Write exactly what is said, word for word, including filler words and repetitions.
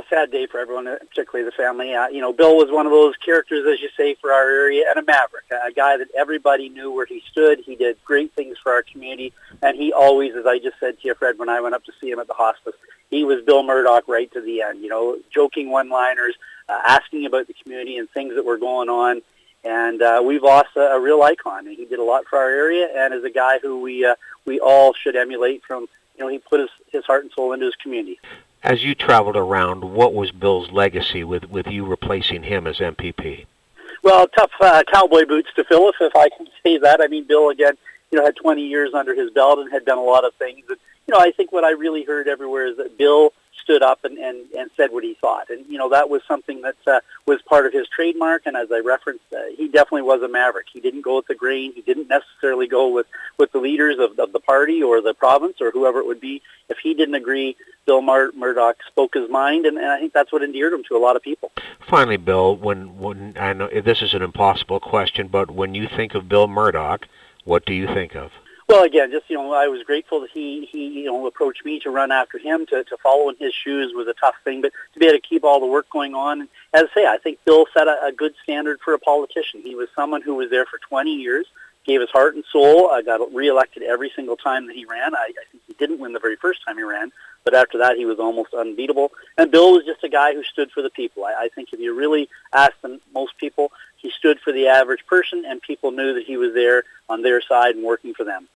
sad day for everyone, particularly the family. Uh, you know, Bill was one of those characters, as you say, for our area, and a maverick, a guy that everybody knew where he stood. He did great things for our community, and he always, as I just said to you, Fred, when I went up to see him at the hospice, he was Bill Murdoch right to the end. You know, joking one-liners, uh, asking about the community and things that were going on. And uh, we've lost a, a real icon. He did a lot for our area, and is a guy who we uh, we all should emulate from. You know, he put his, his heart and soul into his community. As you traveled around, what was Bill's legacy with, with you replacing him as M P P? Well, tough uh, cowboy boots to fill, if, if I can say that. I mean, Bill, again, you know, had twenty years under his belt and had done a lot of things. And, you know, I think what I really heard everywhere is that Bill stood up and, and, and said what he thought. And, you know, that was something that uh, was part of his trademark. And as I referenced, uh, he definitely was a maverick. He didn't go with the grain. He didn't necessarily go with, with the leaders of, of the party or the province or whoever it would be. If he didn't agree, Bill Mur- Murdoch spoke his mind, and, and I think that's what endeared him to a lot of people. Finally, Bill, when, when I know this is an impossible question, but when you think of Bill Murdoch, what do you think of? Well, again, just, you know, I was grateful that he, he you know, approached me to run after him. To, to follow in his shoes was a tough thing, but to be able to keep all the work going on. And as I say, I think Bill set a, a good standard for a politician. He was someone who was there for twenty years, gave his heart and soul, uh, got reelected every single time that he ran. I, I think he didn't win the very first time he ran, but after that he was almost unbeatable. And Bill was just a guy who stood for the people. I, I think if you really ask them, most people, he stood for the average person, and people knew that he was there on their side and working for them.